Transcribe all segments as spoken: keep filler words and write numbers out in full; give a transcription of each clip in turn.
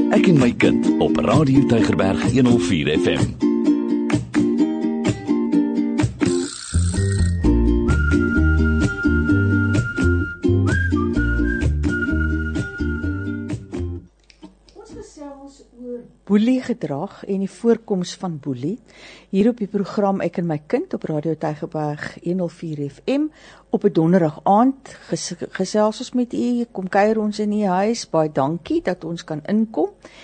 Ek en my kind op Radio Tygerberg honderd vier F M. Boeliegedrag en die voorkoms van boelie, hier op die program Ek en my kind op Radio Tygerberg honderd vier F M, op 'n donderdag aand, ges gesels ons met u, kom kuier ons in die huis, baie dankie dat ons kan inkom,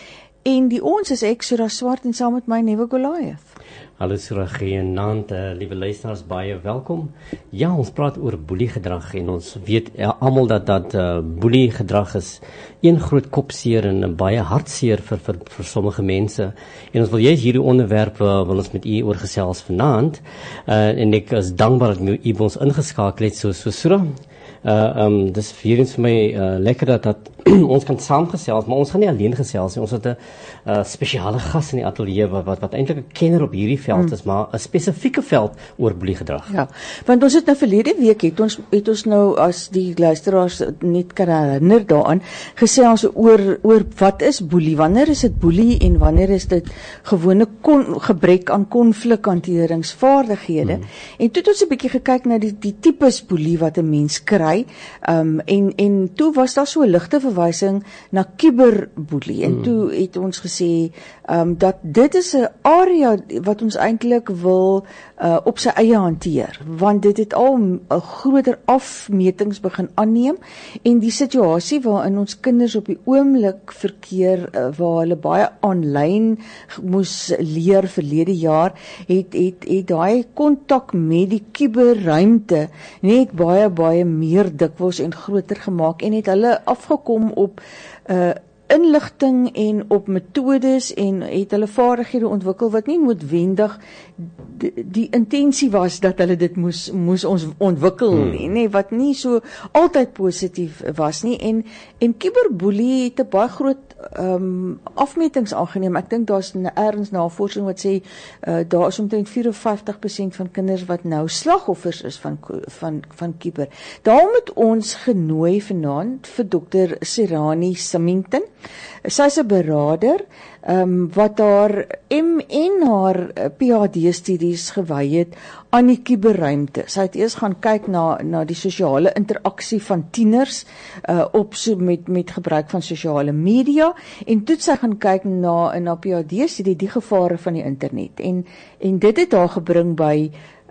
en die ons is ek, Surah Swart, en saam met my Nuwe Goliath. Hallo Surah, goeienaand, uh, liewe luisteraars, baie welkom. Ja, ons praat oor boeliegedrag en ons weet ja, almal dat dat uh, boeliegedrag is een groot kopseer en 'n baie hartseer vir, vir vir sommige mense. En ons wil juist hierdie onderwerp uh, wil ons met u oor gesels vanaand. Uh, en ek is dankbaar dat u by ons ingeskakel het, so so Surah. Uh, um, dis vir eens vir my uh, lekker dat, dat ons kan saamgesels, maar ons gaan nie alleen gesels nie. Ons het 'n uh, spesiale gas in die ateljee wat wat, wat eintlik 'n kenner op hierdie veld is, maar 'n spesifieke veld oor boeliegedrag. Ja, want ons het nou verlede week het ons het ons nou, as die luisteraars net kan herinner daaraan, gesels oor oor wat is boelie, wanneer is dit boelie en wanneer is dit gewone kon, gebrek aan konflikhanteringsvaardighede. Hmm. En toe het ons 'n bietjie gekyk na die die tipes boelie wat 'n mens kry. Um, en, en toe was daar so 'n ligte verwysing na cyberboelie, en mm. toe het ons gesê um, dat dit is 'n area wat ons eintlik wil uh, op sy eie hanteer, want dit het al 'n groter afmetings begin aanneem, en die situasie waarin ons kinders op die oomblik verkeer, uh, waar hulle baie aanlyn moes leer verlede jaar, het, het, het daai kontak met die cyberruimte net baie, baie meer dikwels en groter gemaak, en het hulle afgekom op uh, inligting en op metodes, en het hulle vaardighede ontwikkel wat nie noodwendig die, die intensie was dat hulle dit moes, moes ons ontwikkel hmm. nie, nee, wat nie so altyd positief was nie, en, en cyberboelie het 'n baie groot um, afmetings aangeneem. Ek dink daar's ergens navorsing wat sê, uh, daar is omtrent vyf-en-vyftig persent van kinders wat nou slagoffers is van, van, van cyber. Daarom het ons genooi vanaand vir dokter Serani Symington. Sy's 'n beraader um, wat haar M en haar P H D-studies gewy het aan die cyberruimte. Sy het eers gaan kyk na na die sosiale interaksie van tieners uh, op so met met gebruik van sosiale media, en toe het sy gaan kyk na in haar P H D-studie die gevare van die internet, en en dit het haar gebring by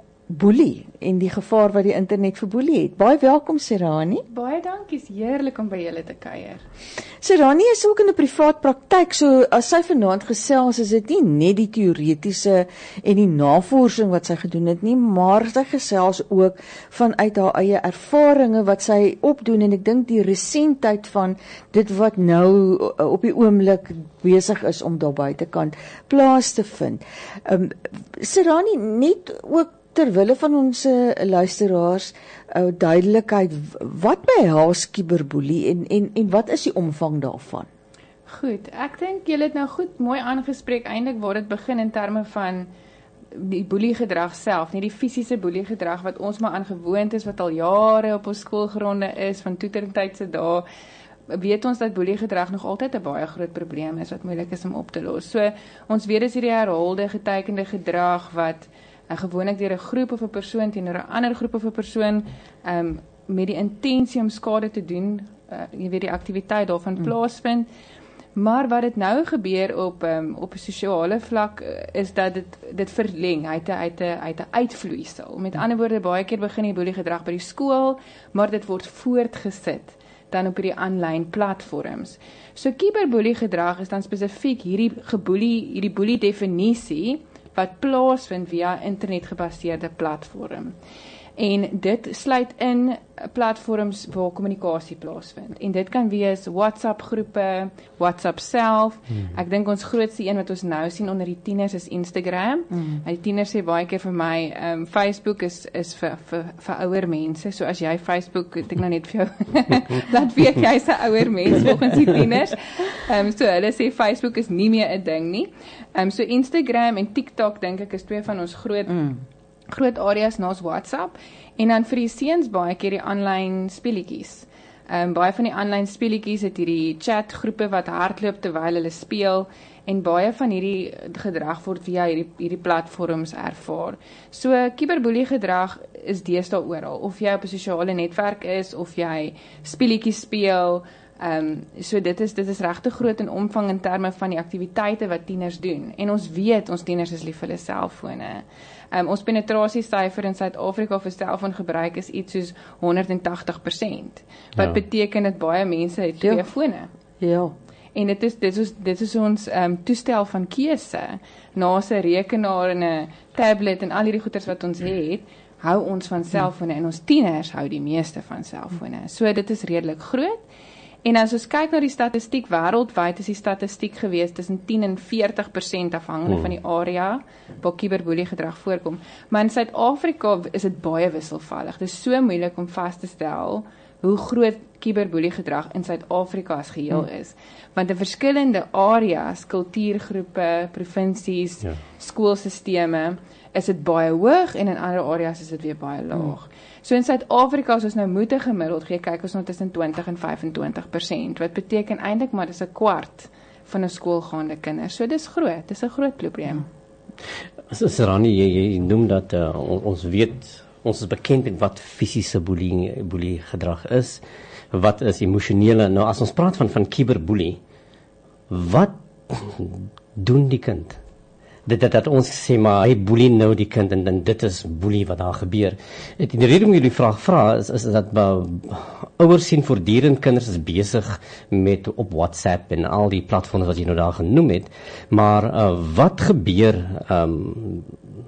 boelie en die gevaar wat die internet vir boelie het. Baie welkom, Serani. Baie dankie, is heerlik om by julle te kuier. Serani is ook in 'n privaat praktyk, so as sy vanaand gesels, is dit nie net die teoretiese en die navorsing wat sy gedoen het nie, maar sy gesels ook vanuit haar eie ervarings wat sy opdoen, en ek dink die resentheid van dit wat nou op die oomblik besig is om daar buitekant plaas te vind. Um, Serani, net ook terwille van ons uh, luisteraars uh, duidelikheid, wat behels cyberboelie en, en, en wat is die omvang daarvan? Goed, ek dink julle het nou goed mooi aangespreek eintlik waar dit begin in terme van die boeliegedrag self, nie die fisiese boeliegedrag wat ons maar aangewoond is, wat al jare op ons skoolgronde is, van toetertydse dae, weet ons dat boeliegedrag nog altyd 'n baie groot probleem is, wat moeilik is om op te los. So, ons weet is hierdie herhaalde getekende gedrag wat en gewoonlik deur 'n groep of 'n persoon teenoor 'n ander groep of 'n persoon um, met die intensie om skade te doen, uh, jy weet die aktiwiteit daarvan mm. plaasvind. Maar wat dit nou gebeur op um, op 'n sosiale vlak uh, is dat dit dit verleng, hy het 'n uit 'n uit 'n uitvloeisel. Met ander woorde, baie keer begin die boeliegedrag by die skool, maar dit word voortgesit dan op hierdie aanlyn platforms. So cyberboeliegedrag is dan spesifiek hierdie geboelie, hierdie boelie definisie wat plaasvind via internetgebaseerde platform. En dit sluit in platforms waar kommunikasie plaasvind. En dit kan wees WhatsApp groepe, WhatsApp self. Hmm. Ek dink ons grootste een wat ons nou sien onder die tieners is Instagram. Hmm. Die tieners sê baie keer vir my, um, Facebook is is vir vir vir ouer mense. So as jy Facebook, het ek nou net vir jou laat weet jy's 'n ouer mens volgens die tieners. Um, so hulle sê Facebook is nie meer 'n ding nie. Um, so Instagram en TikTok dink ek is twee van ons groot hmm. groot areas naas WhatsApp, en dan vir die seuns baie keer die aanlyn speletjies. Um, baie van die aanlyn speletjies het hierdie chatgroepe wat hardloop terwyl hulle speel en baie van hierdie gedrag word via hierdie hierdie platforms ervaar. So kiberboelie gedrag is deesdae oral, of jy op 'n sosiale netwerk is of jy speletjies speel. Um, so dit is dit is regtig groot in omvang in terme van die aktiwiteite wat tieners doen. En ons weet ons tieners is lief vir hulle selfone. Um, ons penetrasiesyfer in Suid-Afrika vir selfoongebruik is iets soos honderd en tagtig persent. Wat ja. beteken dat baie mense het twee Ja. fone. Ja. En dit is dit is dit is ons um, toestel van keuse. Na 'n rekenaar en 'n tablet en al hierdie goeders wat ons het, hou ons van selfone en ons tieners hou die meeste van selfone. So dit is redelik groot. En as ons kyk na die statistiek wêreldwyd, is die statistiek gewees tussen tien en veertig persent afhangende hmm. van die area waar kiberboelie gedrag voorkom. Maar in Suid-Afrika is dit baie wisselvallig. Dit is so moeilik om vas te stel hoe groot kiberboelie gedrag in Suid-Afrika as geheel hmm. is. Want in verskillende areas, kultuurgroepe, provinsies, ja. skoolsisteme, is dit baie hoog en in ander areas is dit weer baie laag. Hmm. So in Suid-Afrika, as ons nou moet 'n gemiddeld gee, kyk ons nou tussen twintig en vyf en twintig persent, wat beteken eintlik maar dis 'n kwart van 'n skoolgaande kinders. So dis groot, dis 'n groot probleem. So Serani, jy, jy noem dat uh, ons weet, ons is bekend met wat fisiese boelie, boelie gedrag is, wat is emosionele. Nou as ons praat van van kiberboelie, wat doen die kind? Dit dat, dat ons sê maar hy boelie nou die kind en dan dit is boelie wat daar gebeur. Die rede om jullie vraag vra is, is dat uh, ouers sien voortdurend kinders is besig met op WhatsApp en al die platforms wat jy nou daar genoem het, maar uh, wat gebeur, um,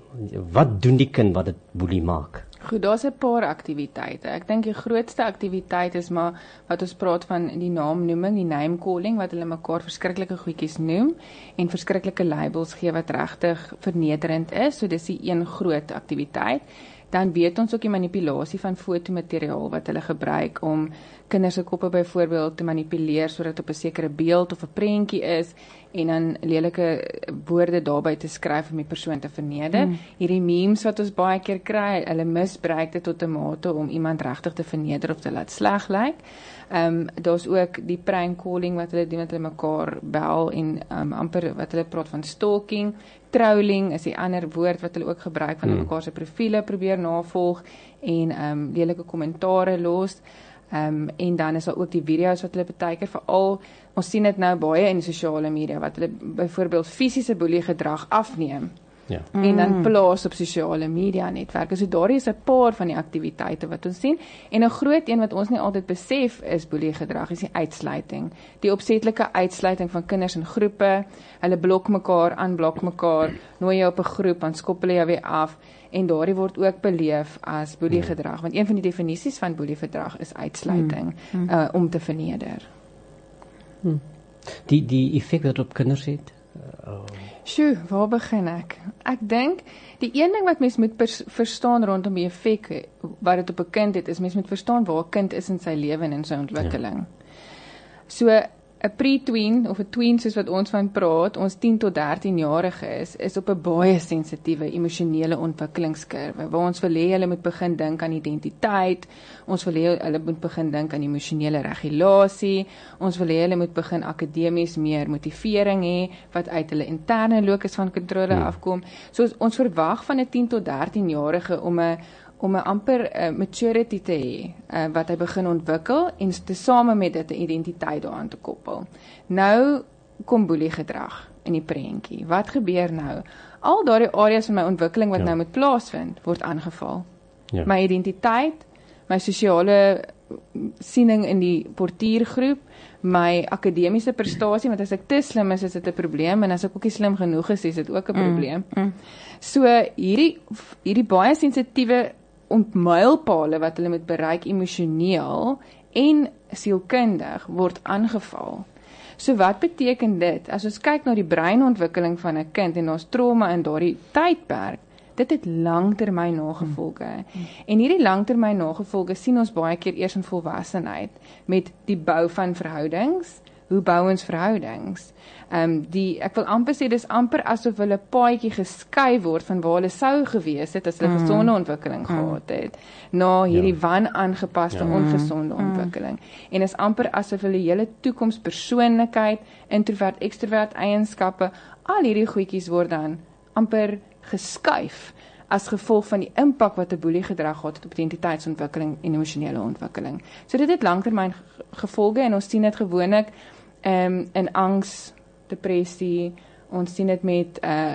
wat doen die kind wat dit boelie maak? Goed, daar's 'n paar aktiwiteite. Ek dink die grootste aktiwiteit is maar wat ons praat van die naamnoeming, die name calling, wat hulle mekaar verskriklike goedjies noem en verskriklike labels gee wat regtig vernederend is. So dis die een groot aktiwiteit. Dan weet ons ook die manipulasie van fotomateriaal wat hulle gebruik om kinders se koppe byvoorbeeld te manipuleer sodat op 'n sekere beeld of 'n prentjie is en dan lelike woorde daarbey te skryf om die persoon te verneder. Hmm. Hierdie memes wat ons baie keer kry, hulle misbruik dit tot 'n mate om iemand regtig te verneder of te laat sleg lyk. Ehm um, daar's ook die prank calling wat hulle doen, wat hulle mekaar bel en um, amper wat hulle praat van stalking. Trolling is die ander woord wat hulle ook gebruik van hmm. mekaar se profile probeer navolg en ehm um, lelike kommentare los. Um, en dan is daar ook die video's wat hulle partykeer veral, ons sien dit nou baie in sosiale media, wat hulle byvoorbeeld fisiese boelie gedrag afneem ja. en dan plaas op sosiale media netwerke. So daar is 'n paar van die aktiwiteite wat ons sien, en 'n groot een wat ons nie altyd besef is boelie gedrag, is die uitsluiting. Die opsetlike uitsluiting van kinders in groepe, hulle blok mekaar, aanblok mekaar, nooi jou op 'n groep, dan skop hulle jou weer af. En daardie word ook beleef as boelie gedrag, want een van die definisies van boelie gedrag is uitsluiting, hmm. uh, om te verneder. Hmm. Die die effek wat op kinders het. Uh, oh. Sjoe, waar begin ek? Ek dink die een ding wat mens moet verstaan rondom die effek wat dit op 'n kind het, is mens moet verstaan waar 'n kind is in sy lewe en in sy ontwikkeling. Ja. So 'n pre-tween of 'n tween soos wat ons van praat, ons tien tot dertien jarige is, is op 'n baie sensitiewe emosionele ontwikkelingskurwe, waar ons wil hê hulle moet begin dink aan identiteit, ons wil hê hulle moet begin dink aan emosionele regulasie, ons wil hê hulle moet begin akademies meer motivering hê, wat uit hulle interne locus van kontrole hmm. afkom. So ons verwag van 'n tien tot dertien jarige om 'n om 'n amper uh, maturity te hê, uh, wat hy begin ontwikkel, en te same met dit 'n identiteit daaraan te koppel. Nou kom boelie gedrag in die prentjie. Wat gebeur nou? Al daardie areas van my ontwikkeling wat ja. nou moet plaasvind, word aangeval. Ja. My identiteit, my sosiale siening in die portiergroep, my akademiese prestasie, want as ek te slim is, is dit 'n probleem, en as ek ook nie slim genoeg is, is dit ook 'n mm. probleem. Mm. So hierdie hierdie baie sensitiewe ontmylpale wat hulle moet bereik emosioneel en sielkundig word aangeval. So wat beteken dit? As ons kyk na die breinontwikkeling van 'n kind en ons trauma in daardie tydperk, dit het langtermyn nagevolge. Hmm. En hierdie langtermyn nagevolge sien ons baie keer eers in volwassenheid met die bou van verhoudings, hoe bou ons verhoudings? Um, die, ek wil amper sê, dis amper asof hulle paadjie geskei word van waar hulle sou gewees het as hulle mm. gesonde ontwikkeling mm. gehad het, na hierdie ja. wan-aangepaste ja. ongesonde mm. ontwikkeling. En is amper asof hulle hele toekoms persoonlikheid, introvert, extrovert eienskappe, al hierdie goedjies word dan amper geskuif as gevolg van die impak wat 'n boelie gedrag gehad het op identiteitsontwikkeling en emosionele ontwikkeling. So dit het langtermyn gevolge en ons sien dit gewoonlik um, in angs, depressie, ons sien dit met uh,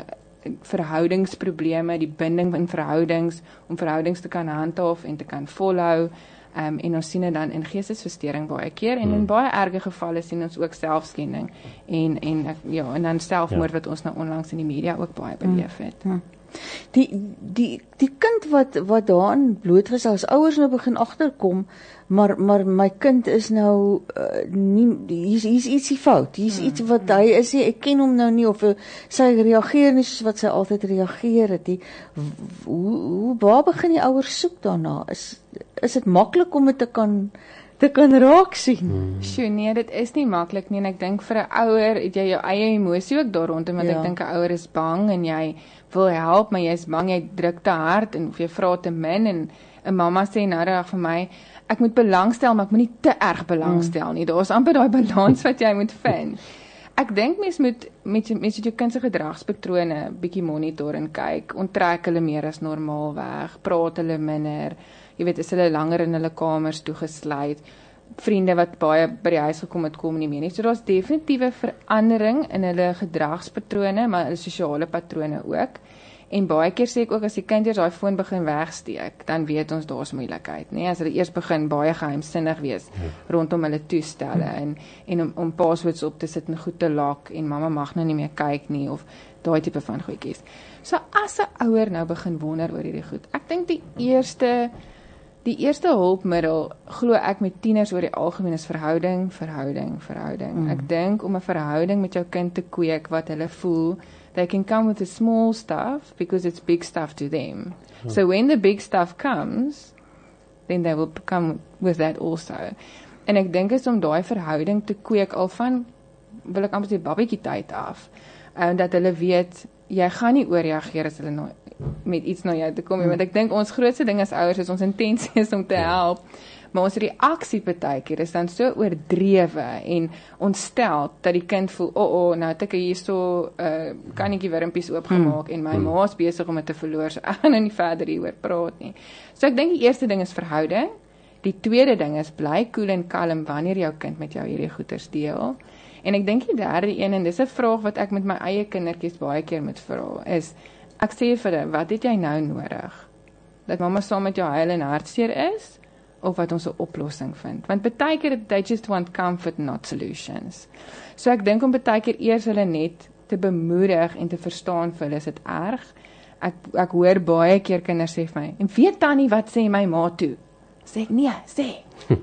verhoudingsprobleme, die binding in verhoudings, om verhoudings te kan handhaaf en te kan volhou, um, en ons sien dit dan in geestesversteuring baie keer, en in baie erge gevalle sien ons ook selfskending, en, en, ja, en dan selfmoord ja. wat ons nou onlangs in die media ook baie beleef het. Hmm. Die, die, die kind wat, wat daarin blootgestel is, ouers nou begin agterkom, maar, maar my kind is nou, uh, nie, hier is ietsie fout, hier is hmm. iets wat hy is, ek ken hom nou nie, of uh, sy reageer nie soos wat sy altyd reageer het, die, hoe, hoe, waar begin die ouers soek daarna? Is, is het maklik om het te kan, te kan raak sien? Hmm. Sjoe, nee, dit is nie maklik nie, en ek dink vir 'n ouer, het jy jou eie emosie ook daar rondom, want ja. ek dink 'n ouer is bang, en jy wil help, maar jy is bang, jy druk te hard, en of jy vra te min, en 'n mamma sê nou reg vir my, ek moet belangstel, maar ek moet nie te erg belangstel nie, daar is amper daai balans wat jy moet vind. Ek dink mens moet met, met jou kind se gedragspatrone bietjie monitor en kyk, onttrek hulle meer as normaal weg, praat hulle minder, jy weet, is hulle langer in hulle kamers toegesluit, vriende wat baie by die huis gekom het, kom nie meer nie. So daar's definitiewe verandering in hulle gedragspatrone, maar hulle sosiale patrone ook. En baie keer sê ek ook, as die kind eers daai foon begin wegsteek, dan weet ons daar's moeilikheid, nee, as hulle eers begin baie geheimsinnig wees ja. rondom hulle toestelle, en, en om, om passwords op te sit en goed te lock, en mamma mag nou nie meer kyk nie, of daai tipe van goedjies. So as 'n ouer nou begin wonder oor hierdie goed, ek dink die eerste Die eerste hulpmiddel, glo ek, met tieners oor die algemeen is verhouding, verhouding, verhouding. Mm. Ek dink om 'n verhouding met jou kind te kweek wat hulle voel, they can come with the small stuff because it's big stuff to them. Mm. So when the big stuff comes, then they will come with that also. En ek dink is om daai verhouding te kweek al van, wil ek amper sê, babietjie tyd af, en dat hulle weet, jy gaan nie oorreageer as hulle nou met iets na jou te kom, hmm. want ek dink ons grootste ding as ouers is ons intensie is om te help, maar ons reaksie partykeer is dan so oordrewe en ontstel, dat die kind voel, o, oh, oh, nou het ek hier so uh, kannetjie wurmpies oopgemaak, hmm. en my hmm. ma is besig om het te verloor, so ek gaan nou nie verder hieroor praat nie. So ek dink die eerste ding is verhouding, die tweede ding is bly koel en kalm wanneer jou kind met jou hierdie goeters deel, en ek dink die derde een, en dis 'n vraag wat ek met my eie kindertjies baie keer moet vra, is, ek sê vir hulle, wat het jy nou nodig? Dat mamma saam met jou huil en hartseer is, of wat ons 'n oplossing vind? Want baie keer, they just want comfort, not solutions. So ek dink om baie keer eers hulle net te bemoedig en te verstaan vir hulle, is dit erg? Ek, ek hoor baie keer kinders sê vir my, en weet Tannie wat sê my ma toe? Sê ek, nee, sê.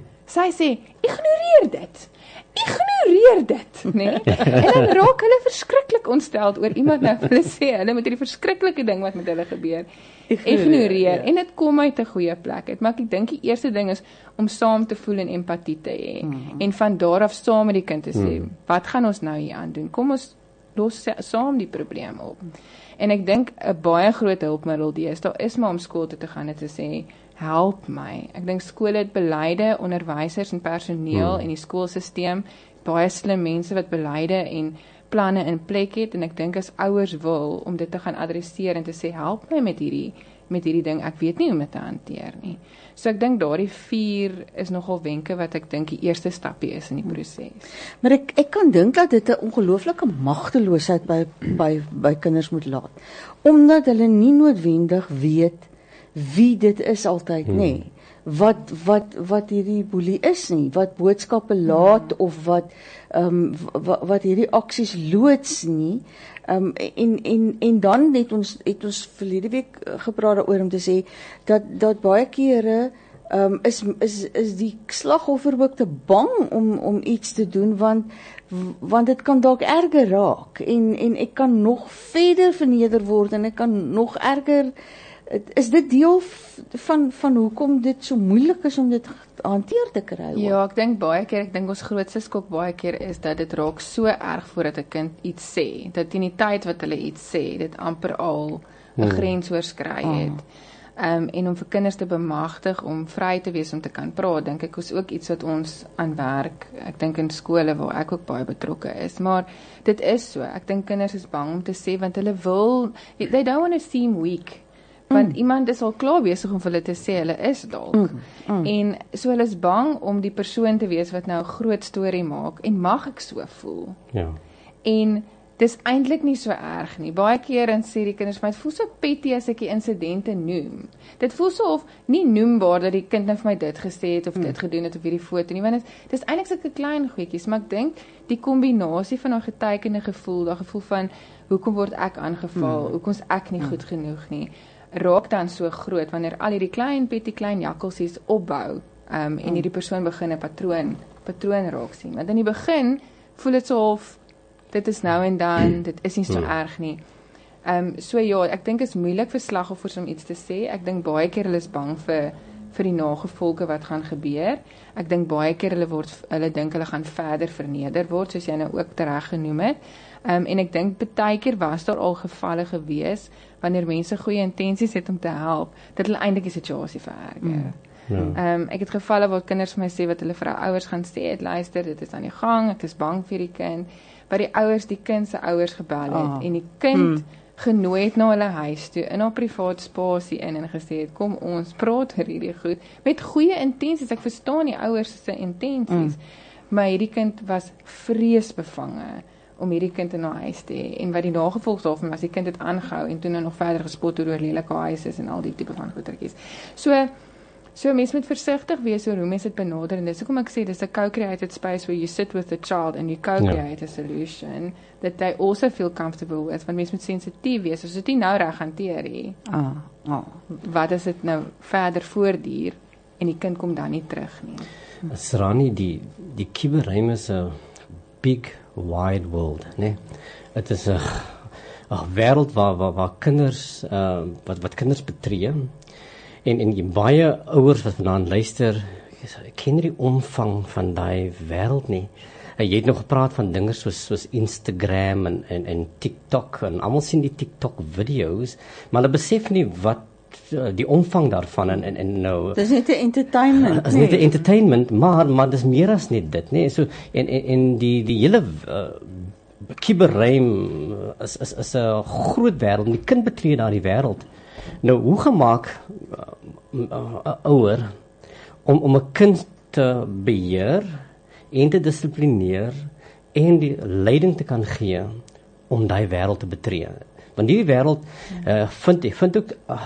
Sy sê, ignoreer dit. Ignoreer dit, nee? En dan raak hulle verskriklik ontsteld oor iemand nou hulle sê, hulle met hierdie verskriklike ding wat met hulle gebeur, ignoreer, ignoreer. Ja. En dit kom uit 'n goeie plek uit, maar ek dink die eerste ding is om saam te voel en empatie te hê, mm-hmm. en van daar af saam met die kind te sê, mm. wat gaan ons nou hier aan doen? Kom ons los saam die probleem op. En ek dink 'n baie groot hulpmiddel deesdae is maar om skool toe te gaan en te sê, help my. Ek dink skole het beleide, onderwysers en personeel hmm. en die skoolsisteem, baie slim mense wat beleide en planne in plek het, en ek dink as ouers wil, om dit te gaan adresseer en te sê, help my met hierdie, met hierdie ding, ek weet nie hoe om dit te hanteer nie. So ek dink daardie vier is nogal wenke wat ek dink die eerste stapie is in die proses. Maar ek, ek kan dink dat dit 'n ongelooflike magteloosheid by, by, by kinders moet laat, omdat hulle nie noodwendig weet wie dit is altyd, hmm. nee, wat, wat, wat hierdie boelie is nie, wat boodskappe laat, hmm. of wat, um, wat, wat hierdie aksies loods nie, um, en, en, en dan het ons, het ons verlede week gepraat daaroor om te sê, dat, dat baie kere, um, is, is, is die slagoffer ook te bang om, om iets te doen, want, want dit kan dalk erger raak, en, en ek kan nog verder verneder word, en ek kan nog erger is dit deel van van hoekom dit so moeilik is om dit hanteer te kry? Ja, ek dink baie keer, ek dink ons grootste skok baie keer is dat dit raak so erg voordat 'n kind iets sê, dat in die tyd wat hulle iets sê, dit amper al 'n hmm. grens oorskry het. Oh. Um, en om vir kinders te bemagtig om vry te wees om te kan praat, dink ek is ook iets wat ons aan werk, ek dink in skole waar ek ook baie betrokke is, maar dit is so, ek dink kinders is bang om te sê, want hulle wil, they don't want to seem weak, want mm. iemand is al klaar besig om vir hulle te sê, hulle is dalk, mm. Mm. en so hulle is bang om die persoon te wees wat nou 'n groot storie maak, en mag ek so voel? Ja. En dis eintlik nie so erg nie. Baie keer dan sê die kinders, maar dit voel so petty as ek die insidente noem. Dit voel so of nie noembaar dat die kind nou vir my dit gesê het of mm. dit gedoen het op hierdie foto nie, want dit dis eintlik sulke klein goedjies, maar ek dink die kombinasie van 'n getekende gevoel, daai gevoel van hoekom word ek aangeval, mm. hoekom is ek nie mm. goed genoeg nie, raak dan so groot wanneer al hierdie klein petty klein jakkelsies opbou, um, en hierdie persoon begin 'n patroon patroon raak sien. Want in die begin voel dit so of dit is nou en dan, dit is nie so erg nie. Um, so ja, ek dink is moeilik vir slagoffers om iets te sê. Ek dink baie keer hulle is bang vir vir die nagevolge wat gaan gebeur. Ek dink baie keer hulle word hulle dink hulle gaan verder verneder word, soos jy nou ook tereg genoem het. Um, en ek dink baie keer was daar al gevalle gewees wanneer mense goeie intensies het om te help, dat hulle eintlik die situasie vererger. Mm. Ja. Um, ek het gevalle waar kinders vir my sê wat hulle vir hulle ouers gaan sê, het luister, dit is aan die gang, ek is bang vir die kind, waar die ouers die kind se ouers gebel het, oh. en die kind mm. genooi het na hulle huis toe, in haar privaat spasie in, en gesê het, kom ons praat oor hierdie goed, met goeie intensies, ek verstaan die ouers se intensies, mm. maar hierdie kind was vreesbevange, om hierdie kind in haar huis te hê, en wat die nagevolg daarvan was, die kind het aangehou, en toe nou nog verder gespot oor lelike huise is, en al die tipe van goedertjies. So, So mens moet versigtig wees oor hoe mens dit benader, en dis hoekom ek sê, dis a co-created space where you sit with the child and you co-create ja. a solution that they also feel comfortable with, want mens moet sensitief wees, as dit nie nou reg hanteer nie. Ah, ah. Wat as dit nou verder voortduur, en die kind kom dan nie terug nie. Srani, die, die kuberruim is a big, wide world, nee? Het is 'n wêreld waar, waar, waar kinders, uh, wat, wat kinders betree, En, en die baie ouers wat vandaan luister, ek ken nie die omvang van daai wêreld nie. Jy het nog gepraat van dinge soos, soos Instagram en, en, en TikTok, en almal sien die TikTok video's, maar hulle besef nie wat uh, die omvang daarvan, en, en, en nou... Dis net 'n entertainment, Dis net 'n entertainment, maar, maar dis meer as net dit, nee, so, en, en, en die, die hele... Uh, kuberruim is, is, is 'n groot wêreld, die kind betree daar die wêreld. Nou, hoe gemaak 'n uh, uh, uh, ouer om om 'n kind te beheer en te dissiplineer en die leiding te kan gee om daai wêreld te betree? Want hierdie wêreld uh, vind ek vind ook 'n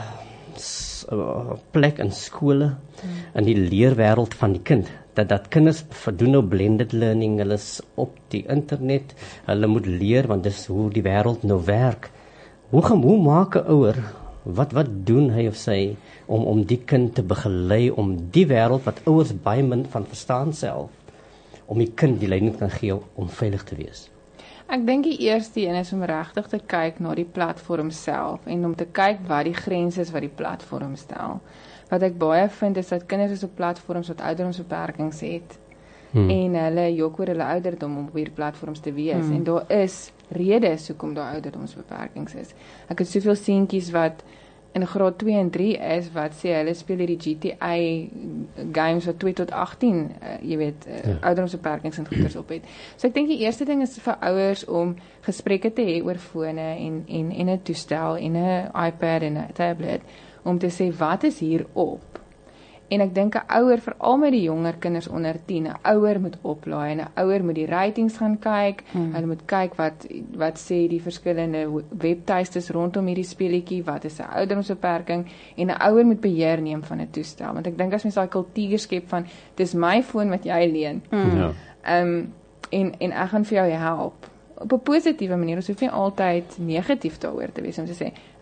uh, plek in skole, in die leerwêreld van die kind. Dat dat kinders doen nou blended learning, hulle is op die internet, hulle moet leer, want dis hoe die wêreld nou werk. Hoe gaan hoe maak 'n ouer, wat wat doen hy of sy om om die kind te begelei om die wêreld wat ouers baie min van verstaan self, om die kind die leiding kan gee om veilig te wees? Ek dink die eerste een is om regtig te kyk na die platform self en om te kyk wat die grense is wat die platform stel. Wat ek baie vind is dat kinders is op platforms wat ouderdomsbeperkings het hmm. en hulle jok oor hulle ouderdom om op hierdie platforms te wees hmm. en daar is redes hoekom daar ouderdomsbeperkings is. Ek het soveel seentjies wat in graad twee en drie is wat sê hulle speel hierdie G T A games wat twee tot agtien, uh, jy weet, uh, ja. ouderdomsbeperkings en goeders op het. So ek dink die eerste ding is vir ouers om gesprekke te hê oor fone en en en 'n toestel en 'n iPad en 'n tablet om te sê wat is hier op. En ek dink 'n ouer, veral met die jonger kinders onder tien, 'n ouer moet oplaai en 'n ouer moet die ratings gaan kyk. Hmm. Hulle moet kyk wat wat sê die verskillende webtuistes rondom hierdie speletjie, wat is 'n ouderdomsbeperking, en 'n ouer moet beheer neem van 'n toestel. Want ek dink as mens daai kultuur skep van dis my foon wat jy leen. Hmm. Ja. Um en en ek gaan vir jou help. Op 'n positiewe manier, ons hoef nie altyd negatief daaroor te wees om te sê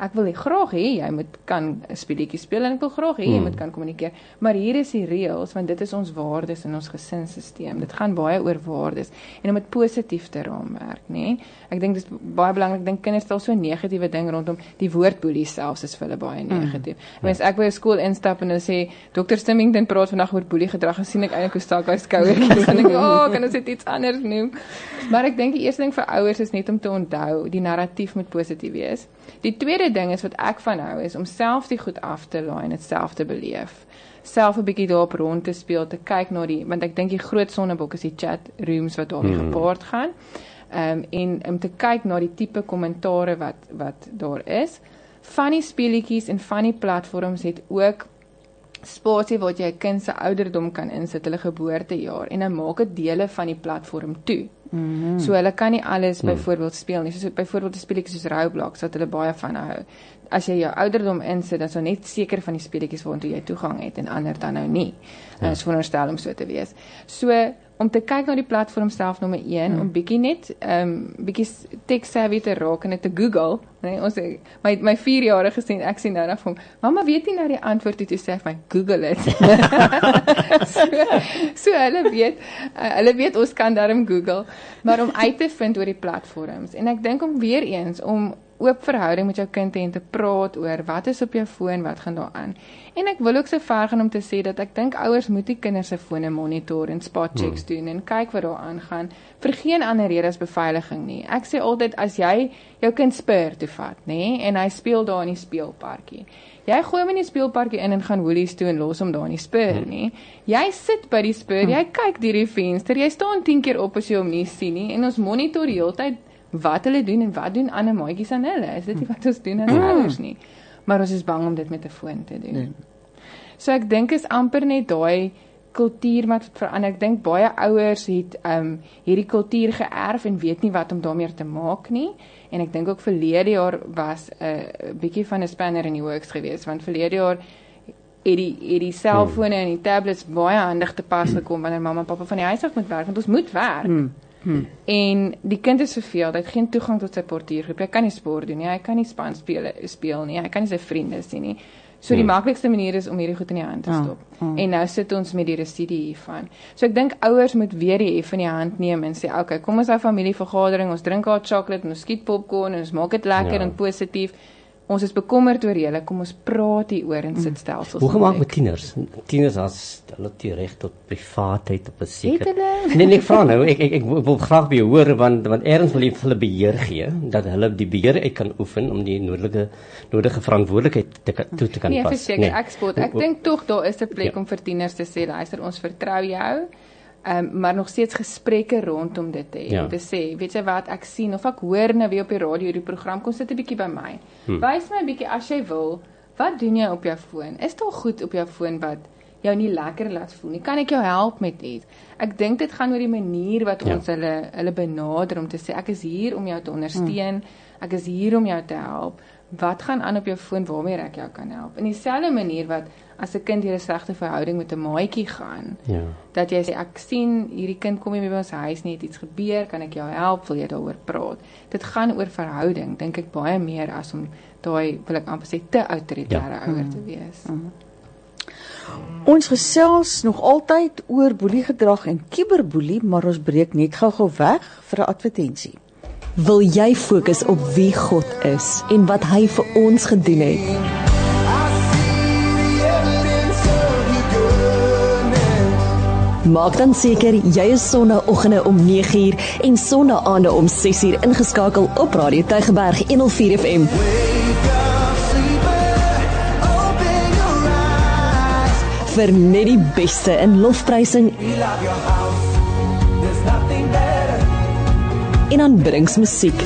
Ek wil graag hê jy moet kan 'n speletjie speel en ek wil graag hê jy Hmm. moet kan kommunikeer. Maar hier is die reëls want dit is ons waardes in ons gesinsstelsel. Dit gaan baie oor waardes en om dit positief te raamwerk, nê. Nee? Ek dink dis baie belangrik. Ek dink kinders stel so negatiewe ding rondom die woord boelie selfs is vir hulle baie negatief. Mm. Mens ek by 'n skool instap en hulle sê dokter Stimmington praat vandag oor boelie gedrag en sien ek eintlik hoe stak hy skouertjies en ek dink, "O, oh, kan ons dit iets anders noem?" Maar ek dink die eerste ding vir ouers is net om te onthou, die narratief moet positief wees. Die tweede ding is wat ek van hou is om self die goed af te laai en dit self te beleef. Self 'n bietjie daarop rond te speel, te kyk na die, want ek dink die groot sondebok is die chat rooms wat daarmee hmm. gepaard gaan. Um, en om te kyk na die tipe kommentare wat wat daar is. Van die speletjies en van die platforms het ook spasie waar jy 'n kind se ouderdom kan insit, hulle geboortejaar, en dan maak dit dele van die platform toe. Mm-hmm. So hulle kan nie alles mm. byvoorbeeld speel nie, soos byvoorbeeld 'n speletjie soos Roblox wat hulle baie van hou. As jy jou ouderdom insit, dan sou net seker van die speletjies waartoe jy toegang het en ander dan nou nie. Ja. Dit is veronderstel om so te wees. So om te kyk na die platform self nommer een, mm. om bietjie net um bietjie tech savvy te raak en dit te Google, nee, ons my my vierjarige sien ek sien nou dan van, mamma weet nie nou die antwoord toe sê vir my Google dit. so, so hulle weet, uh, hulle weet ons kan daarom Google, maar om uit te vind oor die platforms en ek dink om weer eens om oop verhouding met jou kind en te praat oor wat is op jou foon, wat gaan daar aan. En ek wil ook so ver gaan om te sê dat ek dink ouers moet die kinders se fone monitor en spot checks hmm. doen en kyk wat daar aangaan vir geen ander rede as beveiliging nie. Ek sê altyd as jy jou kind spur toe vat, nê, en hy speel daar in die speelparkie. Jy gooi hom in die speelparkie in en gaan Woolies toe en los hom daar in die spur, hmm. nie. Jy sit by die spur, hmm. jy kyk deur die venster, jy staan tien keer op as jy hom nie sien nie en ons monitor die hele tyd wat hulle doen en wat doen ander maatjies aan hulle. Is dit nie wat ons doen as mm. ouers nie? Maar ons is bang om dit met 'n foon te doen. Nee. So ek dink is amper net daai kultuur wat verander. Ek dink baie ouers het um, hierdie kultuur geërf en weet nie wat om daarmee te maak nie. En ek dink ook verlede jaar was 'n uh, bietjie van 'n spanner in die works geweest, want verlede jaar het die, het die selfone en die tablets baie handig te pas gekom wanneer mamma en pappa van die huis af moet werk, want ons moet werk. Mm. Hmm. En die kind is verveeld, hy het geen toegang tot sy portuïergroep, hy kan nie sport doen nie, hy kan nie span speel, speel nie, hy kan nie sy vriende sien nie. So die hmm. maklikste manier is om hierdie goed in die hand te stop. Oh, oh. En nou sit ons met die residue hiervan. So ek dink ouers moet weer die hef in die hand neem en sê, okay, kom ons hou familievergadering, ons drink haar chocolate en ons skiet popcorn en ons maak dit lekker ja. en positief. Ons is bekommerd oor julle, kom ons praat hier oor en sit stelsels. Hoe gemaak met tieners? Tieners as hulle die reg tot privaatheid op 'n sekere. Nee, nee, ek vra nou, ek ek ek wil graag by jou hoor want want eerds wil jy hulle beheer gee dat hulle die beheer uit kan oefen om die nodige nodige verantwoordelikheid te toe te kan nee, pas. Verseker, nee, ek spot. Ek dink tog daar is 'n plek ja. om vir tieners te sê, luister, ons vertrou jou. Um, maar nog steeds gesprekke rondom dit te hê. Ja. Te sê, weet jy wat, ek sien of ek hoor nou weer op die radio die program, kom sit 'n bietjie by my. Hmm. Wys my 'n bietjie as jy wil, wat doen jy op jou foon? Is daar goed op jou foon wat jou nie lekker laat voel nie? Kan ek jou help met iets? Ek dink dit gaan oor die manier wat ja. ons hulle hulle benader om te sê ek is hier om jou te ondersteun. Hmm. Ek is hier om jou te help. Wat gaan aan op jou foon waarmee ek jou kan help? In dieselfde manier wat as 'n kind hier 'n slegte verhouding met 'n maatjie gaan, ja. dat jy sê ek sien hierdie kind kom nie meer by ons huis nie, het iets gebeur, kan ek jou help, wil jy daaroor praat? Dit gaan oor verhouding, dink ek baie meer as om daai wil ek amper sê te autoritaire ja. ouer te wees. Mm. Ons gesels nog altyd oor boeliegedrag en kiberboelie, maar ons breek net gou-gou weg vir 'n advertensie. Wil jy fokus op wie God is en wat hy vir ons gedoen het? Maak dan seker jy is sonnaandoggende om nege uur en sonnaande om ses uur ingeskakel op Radio Tygerberg honderdvier F M. Vir net die beste in lofprysing en aanbiddingsmusiek.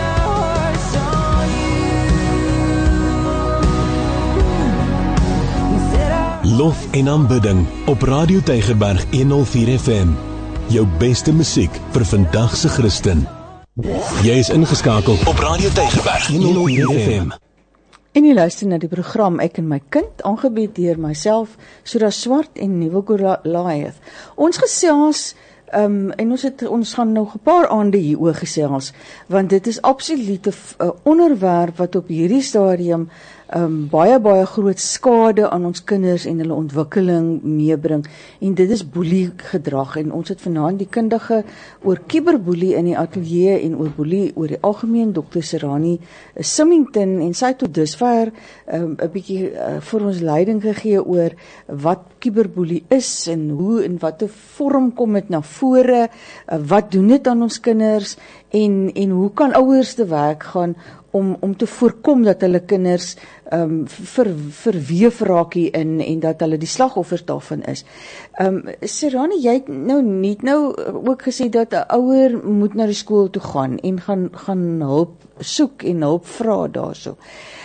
Lof en aanbidding op Radio Tygerberg honderdvier F M. Jou beste musiek vir vandag se Christen. Jy is ingeskakel op Radio Tygerberg honderdvier F M. En jy luister na die program Ek en my kind, aangebied deur myself, Sura Swart en Nuwe Goliath. Ons gesels um, en ons het ons gaan nou 'n paar aande hieroor gesels, want dit is absoluut 'n onderwerp wat op hierdie stadium um, baie baie groot skade aan ons kinders en hulle ontwikkeling meebring, en dit is boelie gedrag, en ons het vanaand die kundige oor kuberboelie in die ateljee en oor boelie oor die algemeen, dokter Serani Symington, en sy het tot dusver 'n um, bietjie uh, vir ons leiding gegee oor wat kuberboelie is en hoe en watter vorm kom dit na vore, uh, wat doen dit aan ons kinders, en en hoe kan ouers te werk gaan om om te voorkom dat hulle kinders um, ver, verweef raak hierin en dat hulle die slagoffers daarvan is. Um, Serani, jy het nou nie nou ook gesê dat 'n ouer moet na die skool toe gaan en gaan gaan hulp soek en hulp vra daarso.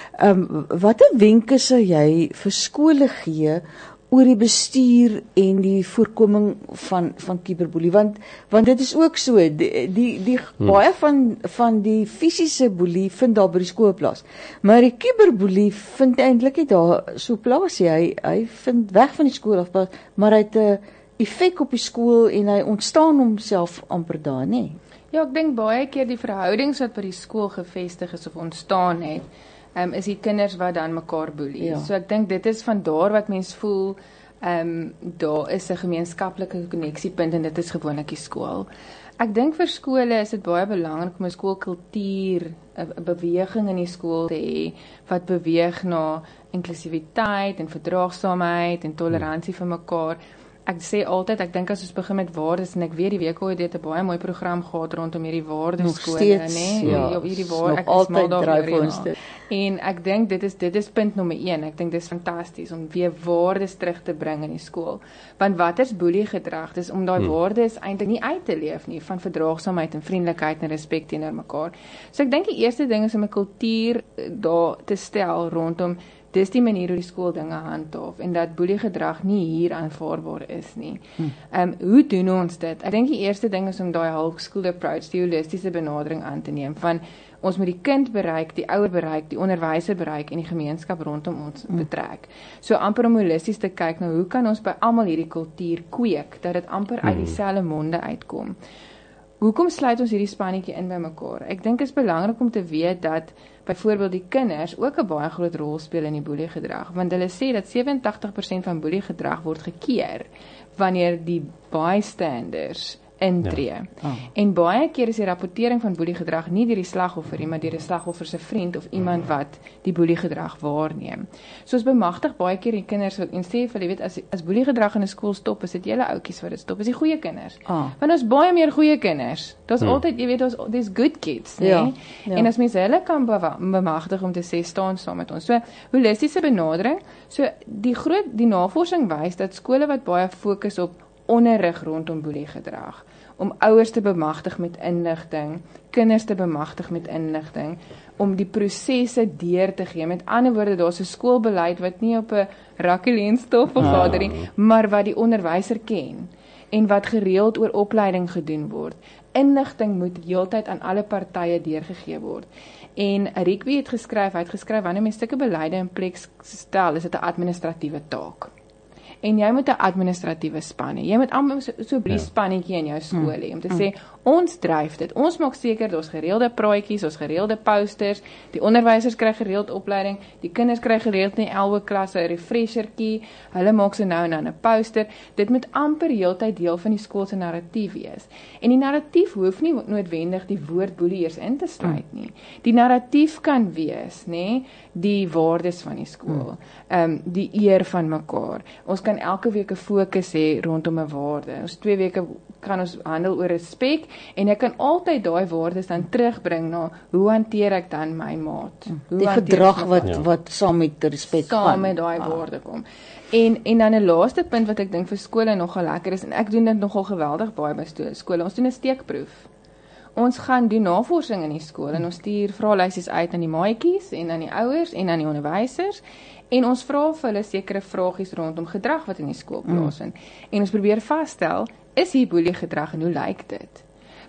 Um, watter wenke sou jy vir skole gee oor die bestuur en die voorkoming van van kuberboelie, want want dit is ook so die die, die hmm. baie van van die fisiese boelie vind daar by die skool plaas, maar die kuberboelie vind eintlik nie daar so plaas nie. hy hy vind weg van die skool af, maar hy het 'n effek op die skool en hy ontstaan homself amper daar, nê? Ja, ek dink baie keer die verhoudings wat by die skool gevestig is of ontstaan het, Um, is die kinders wat dan mekaar boelie. Ja. So ek dink dit is van daar wat mens voel, um, daar is 'n gemeenskaplike koneksiepunt en dit is gewoonlik die skool. Ek dink vir skole is dit baie belangrik om 'n skoolkultuur, 'n beweging in die skool te hê wat beweeg na inklusiwiteit en verdraagsaamheid en toleransie vir mekaar. Ek sê altyd, ek dink as ons begin met waardes, en ek weet die week ooit het 'n baie mooi program gehad rondom hierdie waardeskole, nê? Ja, op hierdie waardes, ek is mal daaroor. En ek dink dit is dit is punt nommer een. Ek dink dit is fantasties om weer waardes terug te bring in die skool. Want wat is boelie gedrag? Dis om daai hmm. waardes eintlik nie uit te leef nie, van verdraagsaamheid en vriendelikheid en respek teenoor mekaar. So ek dink die eerste ding is om 'n kultuur daar te stel rondom dis die manier hoe die skool dinge handhaaf en dat boelie gedrag nie hier aanvaarbaar is nie. Hmm. Um, hoe doen ons dit? Ek dink die eerste ding is om daai whole school approach, die holistiese benadering aan te neem van ons moet die kind bereik, die ouer bereik, die onderwyser bereik en die gemeenskap rondom ons hmm. betrek. So amper om holisties te kyk nou hoe kan ons by almal hierdie kultuur kweek dat dit amper hmm. uit dieselfde monde uitkom. Hoekom sluit ons hierdie spannetjie in by mekaar? Ek dink dit is belangrik om te weet dat byvoorbeeld die kinders ook 'n baie groot rol speel in die boelie gedrag, want hulle sê dat sewe en agtig persent van boelie gedrag word gekeer wanneer die bystanders intree. Ja. Oh. En baie keer is die rapportering van boelie gedrag nie deur die slagoffer nie, maar deur die slagoffer se vriend of iemand wat die boelie gedrag waarneem. So ons bemagtig baie keer die kinders wat en sê vir hulle weet as as boelie gedrag in 'n skool stop, is dit julle ouetjies wat dit stop, is die goeie kinders. Oh. Want ons baie meer goeie kinders. Daar's hmm. altyd, jy weet, daar's there's good kids, nee? Ja. Ja. En as mens hulle kan bemagtig om te sê staan saam met ons. So holistiese benadering. So die groot die navorsing wys dat skole wat baie fokus op onderrig rondom boelie gedrag, om ouers te bemagtig met inligting, kinders te bemagtig met inligting, om die prosesse deur te gee. Met ander woorde, daar's 'n skoolbeleid wat nie op 'n rakkeleenstof vergader nie, ah. maar wat die onderwyser ken en wat gereeld oor opleiding gedoen word. Inligting moet heeltyd aan alle partye deurgegee word. En Rikwie het geskryf, hy het geskryf wanneer mens sulke beleide in plek stel, is dit 'n administratiewe taak. En jy moet 'n administratiewe span hê. Jy moet almal so, so 'n ja. spannetjie in jou skool hê om te hmm. sê ons dryf dit. Ons maak seker daar's gereelde praatjies, ons gereelde posters, die onderwysers kry gereeld opleiding, die kinders kry gereeld in die elwe klasse 'n refreshertjie. Hulle maak so nou en dan 'n poster. Dit moet amper heeltyd deel van die skool se narratief wees. En die narratief hoef nie noodwendig die woord boelie eers in te sluit nie. Die narratief kan wees, nê, die waardes van die skool. Ehm um, die eer van mekaar. Ons kan elke week 'n fokus hê rondom 'n waarde. Ons twee weke kan ons handel oor respek en ek kan altyd daai waardes dan terugbring na hoe hanteer ek dan my maat? Hoe die gedrag wat ja. wat saam met respek saam gaan. met daai ah. waarde kom. En en dan 'n laaste punt wat ek dink vir skole nogal lekker is en ek doen dit nogal geweldig baie by skole. Ons doen 'n steekproef. Ons gaan doen navorsing in die skool en ons stuur vraelysies uit aan die maatjies en aan die ouers en aan die onderwysers en ons vra vir hulle sekere vragies rondom gedrag wat in die skool plaasvind. Mm. En ons probeer vasstel, is hier boelie gedrag en hoe lyk dit?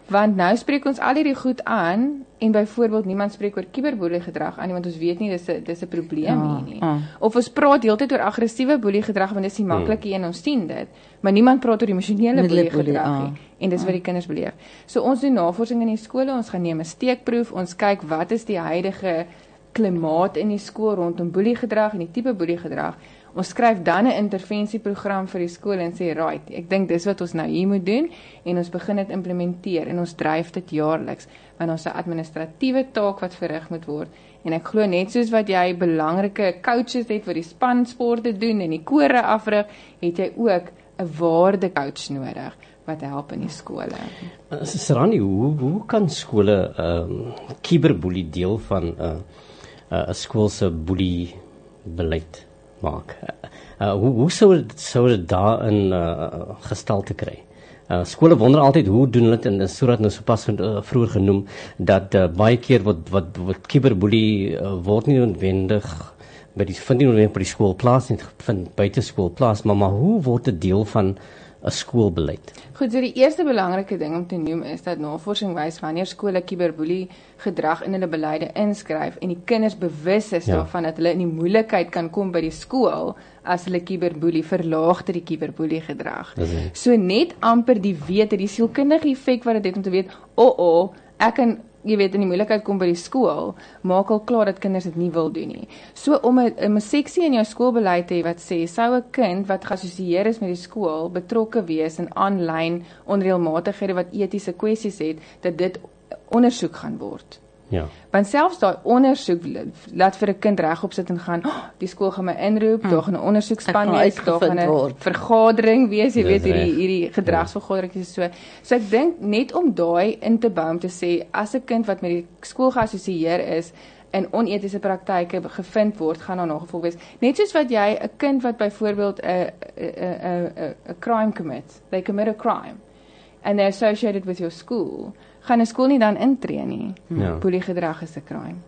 Want nou spreek ons al hierdie goed aan en byvoorbeeld niemand spreek oor kuberboeliegedrag aan nie, want ons weet nie dis 'n dis 'n probleem Ja, hier nie. ja. Of ons praat heeltyd oor aggressiewe boeliegedrag want dis die maklike een, ons sien dit, maar niemand praat oor emosionele Middele boeliegedrag boelie, nie. En dis wat die kinders beleef. So ons doen navorsing in die skole, ons gaan neem 'n steekproef, ons kyk wat is die huidige klimaat in die skool rondom boeliegedrag en die tipe boeliegedrag. Ons skryf dan 'n intervensieprogram vir die skool en sê, right, ek dink dis wat ons nou hier moet doen en ons begin dit implementeer en ons dryf dit jaarliks, want ons 'n administratiewe taak wat verrig moet word. En ek glo net soos wat jy belangrike coaches het vir die spansporte doen en die kore afrig, het jy ook 'n waardecoach nodig wat help in die skole. Uh, Sarani, hoe hoe kan skole ehm um, cyberboelie deel van 'n uh, 'n uh, skool se boelie beleid maak? Uh, uh, hoe hoe sou dit sou dit daarin uh, gestalte kry? Uh, skole wonder altyd hoe doen hulle dit en sodat nou sopas uh, vroeër genoem dat uh, baie keer wat wat wat cyberboelie uh, word nie noodwendig by die vind nie noodwendig by die skool plaas nie, vind buite skool plaas, maar maar hoe word dit deel van 'n skoolbeleid? Goed, so die eerste belangrike ding om te noem is dat navorsing wys wanneer skole cyberboelie gedrag in hulle beleide inskryf en die kinders bewus is Ja. daarvan dat hulle in die moeilikheid kan kom by die skool as hulle cyberboelie, verlaag dit die cyberboelie gedrag. Dis nie. So net amper die wete, die sielkundige effek wat dit het om te weet, o oh, o, oh, ek kan jy weet in die moeilikheid kom by die skool, maak al klaar dat kinders dit nie wil doen nie. So om 'n 'n seksie in jou skoolbeleid te hê wat sê sou 'n kind wat geassosieer is met die skool betrokke wees in aanlyn onreëlmatighede wat etiese kwessies het, dat dit ondersoek gaan word. Ja. Want selfs daai ondersoek laat vir 'n kind regop sit en gaan, oh, die skool gaan my inroep, daar gaan 'n ondersoekspan Ek gaan wees, daar gaan uitgevind 'n word. vergadering wees, jy Dis weet hierdie reg. hierdie gedragsvergadering is so. So ek dink net om daai in te bou om te sê as 'n kind wat met die skool geassosieer is in onetiese praktyke gevind word, gaan daar nagevolg wees. Net soos wat jy 'n kind wat byvoorbeeld 'n 'n 'n 'n crime commit, they commit a crime and they're associated with your school, gaan 'n skool nie dan intree nie. Ja. Boeliegedrag is 'n crime.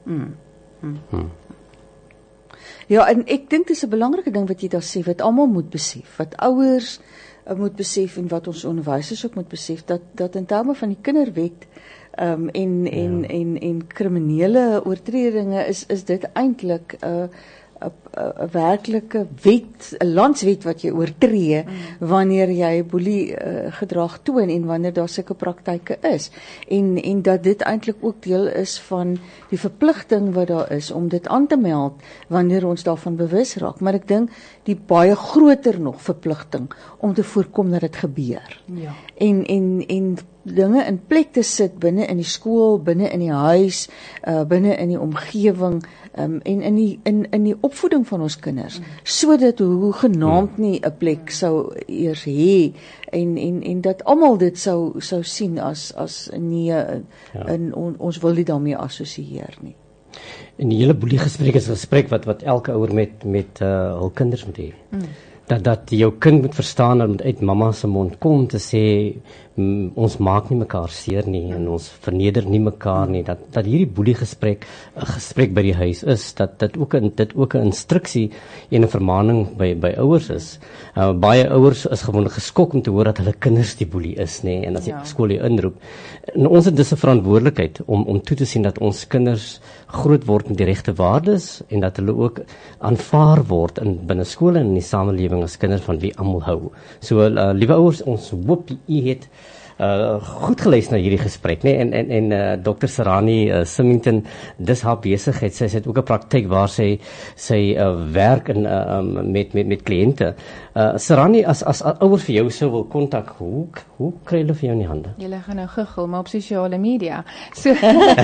Ja, en ek dink dis 'n belangrike ding wat jy daar sê, wat almal moet besef, wat ouers uh, moet besef en wat ons onderwysers ook moet besef, dat dat in terme van die kinderwet um, en en, ja. en en kriminele oortredinge is is dit eintlik 'n uh, 'n 'n werklike wet, 'n landswet wat jy oortree mm. wanneer jy boelie uh, gedrag toon en wanneer daar sulke praktyke is. En en dat dit eintlik ook deel is van die verpligting wat daar is om dit aan te meld wanneer ons daarvan bewus raak. Maar ek dink die baie groter nog verpligting om te voorkom dat dit gebeur. Ja. En en en dinge in plek te sit binne in die skool, binne in die huis, uh, binne in die omgewing um, en in die in in die opvoeding van ons kinders, mm. sodat hoe genaamd nie 'n plek sou eers hê en en en dat almal dit sou sou sien as as nee ja. in on, ons wil nie daarmee assosieer nie. En die hele boeliegesprek is 'n gesprek wat wat elke ouer met met uh, hul kinders moet hê. Mm. Dat dat jou kind moet verstaan dat moet uit mamma se mond kom te sê mm, ons maak nie mekaar seer nie en ons verneder nie mekaar nie, dat dat hierdie boeliegesprek 'n gesprek by die huis is, dat dit ook 'n dit ook 'n instruksie en 'n vermaaning by by ouers is. Uh, baie ouers is gewoonlik geskok om te hoor dat hulle kinders die boelie is, nê, en as die Ja. skool hier inroep. En ons het dus 'n verantwoordelikheid om om toe te sien dat ons kinders groot word met die regte waardes en dat hulle ook aanvaar word in binne skole en in die samelewing as kinders van wie almal hou. So uh, liewe ouers, ons hoop u het uh, goed geluister na hierdie gesprek, nê, en en en uh, dokter Sarani uh, Symington, dis haar besigheid. Sy het ook 'n praktyk waar sy sy uh, werk in uh, um, met met met kliënte. Uh, Sarani, as as ouers vir jou sou wil kontak, hoe hoe kry hulle vir jou in die hande? Julle gaan nou guggel, maar op sosiale media. So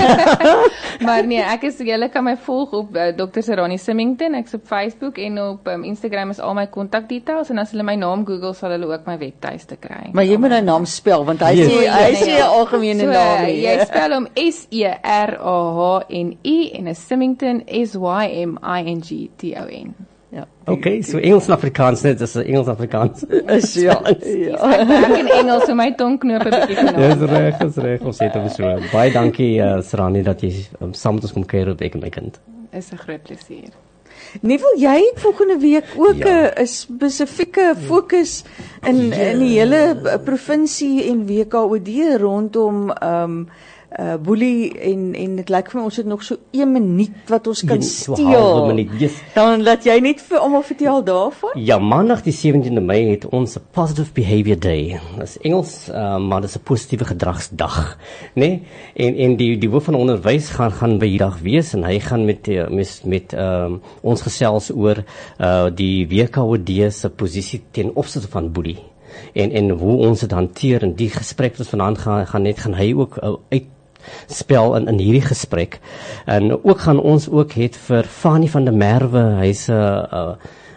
maar nee, ek is julle kan my volg op uh, dokter Sarani Symington, ek's op Facebook en op um, Instagram is al my kontakdetails en as hulle my naam Google sal hulle ook my webtuiste kry. Maar jy moet nou naam spel want hy Yes. sê hy sê 'n algemene so, naam uh, nie. jy spel hom S E R A H N I en 'n Symington S Y M I N G T O N. Ja. Okay, so Engels en Afrikaans net, dis Engels Afrikaans. Is ja. ja. Ek in Engels so my tongknope bietjie genoem. Dis reg, dis reg. Ons het hom so. Baie dankie uh, Sarani dat jy um, saam met ons kom kuier op Ek en my kind. Is 'n groot plesier. Neville, jy het volgende week ook 'n Ja. ja. spesifieke fokus in Ja. in die hele provinsie en W K O D rondom um uh boelie en en dit lyk vir my ons het nog so een minuut wat ons kan Een- so steel. halwe minuut, yes. Dan laat jy net vir almal vertel daarvan. Ja, maandag die sewentiende Mei het ons 'n Positive Behavior Day. Dit is Engels, uh, maar dit is 'n positiewe gedragsdag, né? Nee? En en die die hoof van onderwys gaan gaan by hierdie dag wees en hy gaan met uh, met met um, ons gesels oor uh, die W K O D se posisie ten opsigte van boelie. En en hoe ons dit hanteer en die gesprek wat ons vanaand gaan gaan net gaan hy ook uh, uit spel in in hierdie gesprek. En ook gaan ons ook het vir Fanie van der Merwe, hy's 'n uh,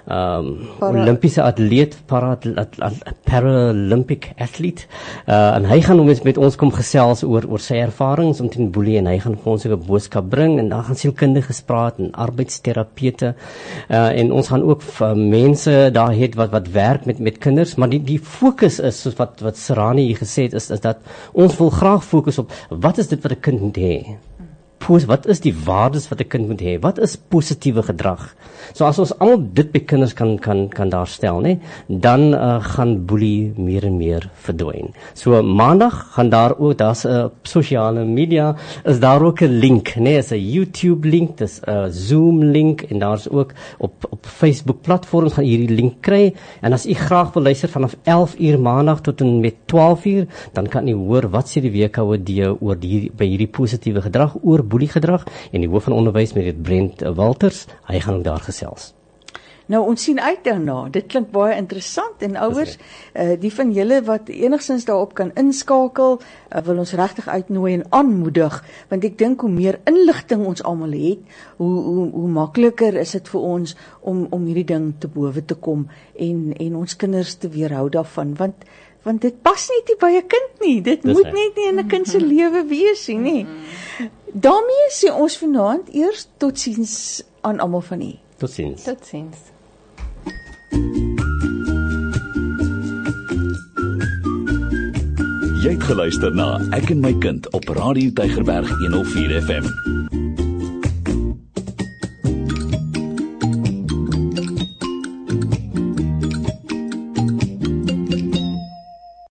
um, Olimpiese atleet, para, at, at, Paralympic atleet. Uh, en hy gaan met, met ons kom gesels oor oor sy ervarings omtrent boelie en hy gaan vir ons 'n boodskap bring en dan gaan sielkundiges praat en arbeidsterapeute. Uh, en ons gaan ook uh, mense daar het wat wat werk met met kinders, maar die die fokus is soos wat wat Serani hier gesê het is is dat ons wil graag fokus op wat is dit wat 'n kind moet hê? Pos, wat is die waardes wat 'n kind moet hê? Wat is positiewe gedrag? So as ons almal dit by kinders kan kan kan daar stel, nê, dan uh, gaan boelie meer en meer verdwyn. So maandag gaan daar ook daar's 'n uh, sosiale media, is daar ook 'n link, nê, is 'n YouTube link, dis 'n uh, Zoom link en daar's ook op op Facebook platforms gaan hierdie link kry en as u graag wil luister vanaf elf uur maandag tot en met twaalf uur, dan kan u hoor wat sê die W K O D oor die by hierdie positiewe gedrag oor boeliegedrag en die hoof van onderwys met dit Brent Walters, hy gaan ook daar gesels. Nou ons sien uit daarna. Dit klink baie interessant en ouers, uh, die van julle wat enigstens daarop kan inskakel, uh, wil ons regtig uitnooi en aanmoedig, want ek dink hoe meer inligting ons almal het, hoe hoe hoe makliker is dit vir ons om om hierdie ding te bowe te kom en en ons kinders te weerhou daarvan, want want dit pas net nie by 'n kind nie. Dit Dis moet hy. net nie in 'n kind se lewe wees nie, nê. daarmee sê ons vanaand eers totsiens aan almal van u. Totsiens. Totsiens. Jy het geluister na Ek en my kind op Radio Tygerberg honderd vier F M.